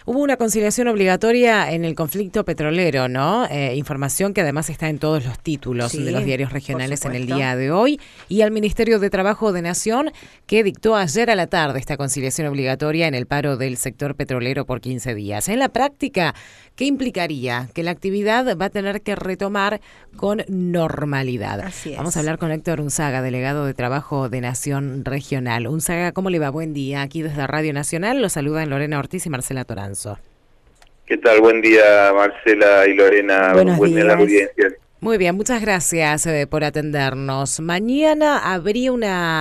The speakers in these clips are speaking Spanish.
Hubo una conciliación obligatoria en el conflicto petrolero, ¿no? Información que además está en todos los títulos de los Sí, diarios por regionales en el supuesto. día de hoy. Y al Ministerio de Trabajo de Nación, que dictó ayer a la tarde esta conciliación obligatoria en el paro del sector petrolero por 15 días. En la práctica, ¿qué implicaría? Que la actividad va a tener que retomar con normalidad. Así Vamos a es. hablar con Héctor Unzaga, delegado de Trabajo de Nación Regional. Unzaga, ¿cómo le va? Buen día. Aquí desde Radio Nacional los saludan Lorena Ortiz y Marcela Toranzo. ¿Qué tal? Buen día, Marcela y Lorena. Buenos Buen día a la días. audiencia. Muy bien, muchas gracias por atendernos. Mañana habría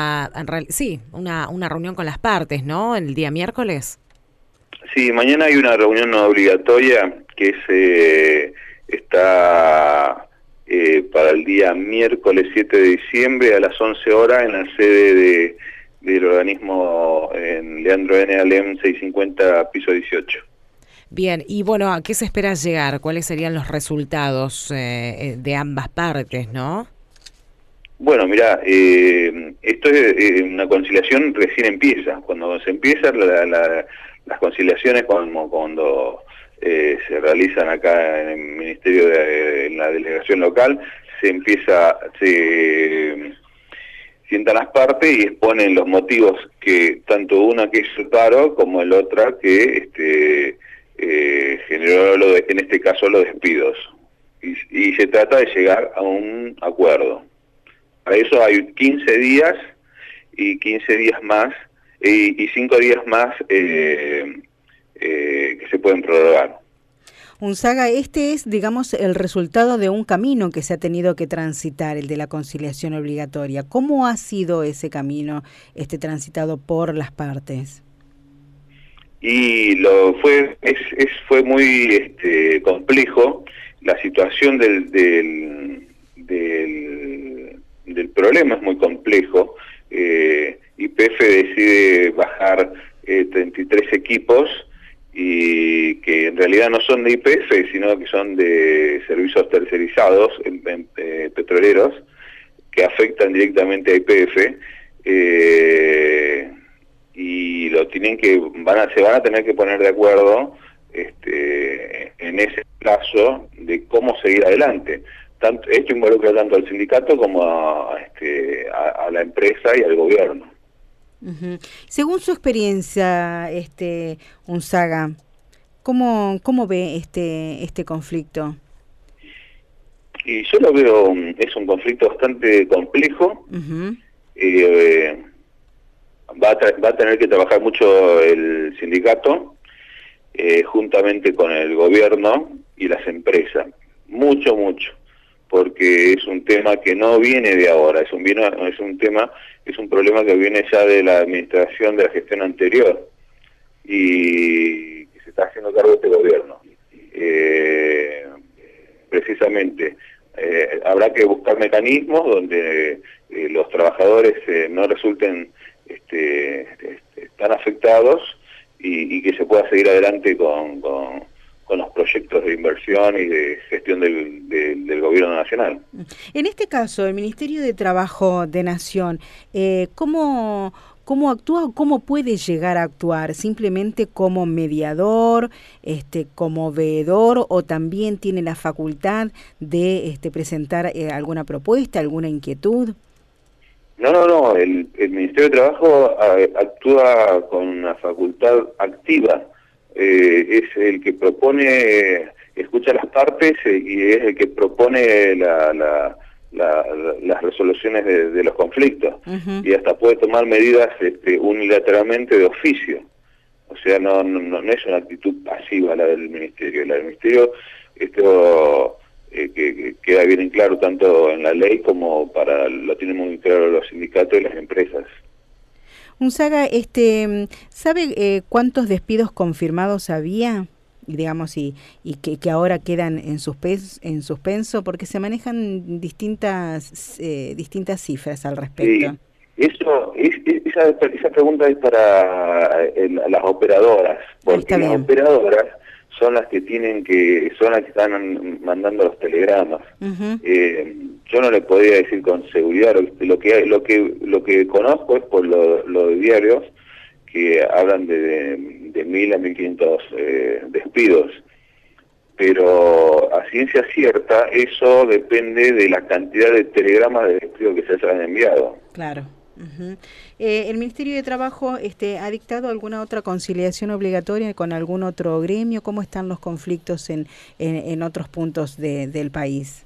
una reunión con las partes, ¿no? El día miércoles. Sí, mañana hay una reunión obligatoria que está para el día miércoles 7 de diciembre a las 11 horas en la sede del organismo en Leandro N. Alem 650, piso 18. Bien, y bueno, ¿a qué se espera llegar? ¿Cuáles serían los resultados de ambas partes, no? Bueno, mira, esto es una conciliación recién empieza. Cuando se empiezan las conciliaciones, cuando se realizan acá en el Ministerio en la delegación local, se sientan las partes y exponen los motivos que tanto una que es el paro como el otra que generó en este caso los despidos. Y se trata de llegar a un acuerdo. Para eso hay 15 días y 15 días más y 5 días más que se pueden prorrogar. Unzaga, este es, digamos, el resultado de un camino que se ha tenido que transitar, el de la conciliación obligatoria. ¿Cómo ha sido ese camino transitado por las partes? Y fue muy complejo. La situación del problema es muy complejo. YPF decide bajar 33 equipos y que en realidad no son de YPF, sino que son de servicios tercerizados petroleros que afectan directamente a YPF. Y se van a tener que poner de acuerdo en ese plazo de cómo seguir adelante. Esto involucra tanto al sindicato como a la empresa y al gobierno. Uh-huh. Según su experiencia, Unzaga, ¿cómo ve este conflicto? Y yo lo veo, es un conflicto bastante complejo. Uh-huh. Va a tener que trabajar mucho el sindicato, juntamente con el gobierno y las empresas. Mucho, porque es un tema que no viene de ahora, es un problema que viene ya de la administración, de la gestión anterior, y que se está haciendo cargo de este gobierno. Precisamente, habrá que buscar mecanismos donde los trabajadores no resulten tan afectados y que se pueda seguir adelante con los proyectos de inversión y de gestión del gobierno nacional. En este caso, el Ministerio de Trabajo de Nación, ¿cómo actúa o cómo puede llegar a actuar? ¿Simplemente como mediador, como veedor, o también tiene la facultad de presentar alguna propuesta, alguna inquietud? No, el Ministerio de Trabajo actúa con una facultad activa. Es el que propone, escucha las partes y es el que propone las resoluciones de los conflictos. Uh-huh. Y hasta puede tomar medidas unilateralmente de oficio. O sea, no es una actitud pasiva la del Ministerio. La del Ministerio, que queda bien en claro tanto en la ley como lo tienen muy claro los sindicatos y las empresas. Unzaga, ¿sabe cuántos despidos confirmados había? Digamos, y que ahora quedan en suspenso, porque se manejan distintas cifras al respecto. Sí, esa pregunta es para las operadoras, porque las operadoras son las que están mandando los telegramas. Uh-huh. Yo no le podría decir con seguridad, lo que conozco es por los diarios que hablan de de 1.000 a 1.500 despidos. Pero a ciencia cierta eso depende de la cantidad de telegramas de despido que se hayan enviado. Claro. ¿El Ministerio de Trabajo ha dictado alguna otra conciliación obligatoria con algún otro gremio? ¿Cómo están los conflictos en otros puntos del país?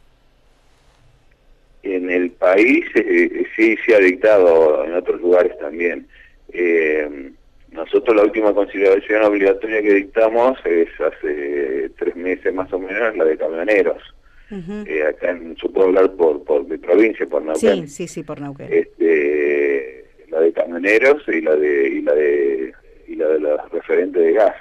En el país sí se ha dictado, en otros lugares también. Nosotros la última conciliación obligatoria que dictamos es hace 3 meses más o menos, la de camioneros. Acá yo puedo hablar por mi provincia, por Neuquén. Sí, por Neuquén. La de camioneros y la de los referentes de gas.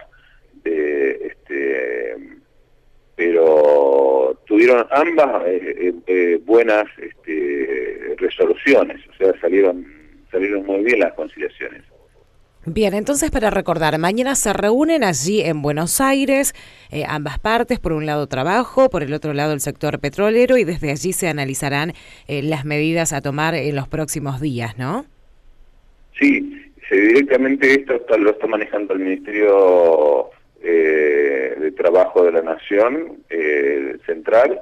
Pero tuvieron ambas buenas resoluciones, o sea, salieron muy bien las conciliaciones. Bien, entonces para recordar, mañana se reúnen allí en Buenos Aires, ambas partes, por un lado trabajo, por el otro lado el sector petrolero, y desde allí se analizarán las medidas a tomar en los próximos días, ¿no? Sí, directamente esto lo está manejando el Ministerio de Trabajo de la Nación Central.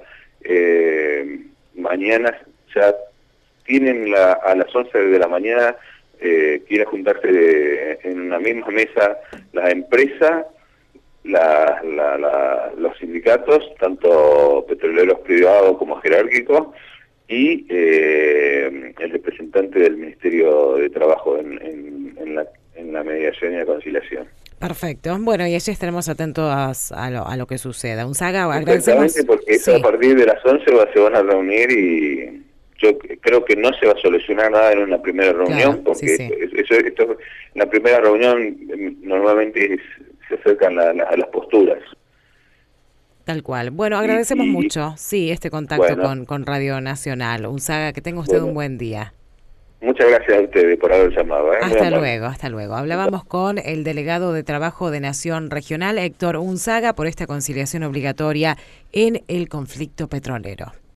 Mañana ya tienen a las 11 de la mañana quiere juntarse en una misma mesa la empresa, los sindicatos, tanto petroleros privados como jerárquicos, y el representante del Ministerio de Trabajo en la mediación y la conciliación. Perfecto. Bueno, y allí estaremos atentos a lo que suceda. Unzaga, agradecemos. Exactamente, porque eso a partir de las 11 se van a reunir y yo creo que no se va a solucionar nada en una primera reunión, porque esto, en la primera reunión normalmente se acercan a las posturas. Tal cual. Bueno, agradecemos mucho, este contacto con Radio Nacional. Unzaga, que tenga usted un buen día. Muchas gracias a ustedes por haber llamado. Hasta luego. Hablábamos con el delegado de Trabajo de Nación Regional, Héctor Unzaga, por esta conciliación obligatoria en el conflicto petrolero.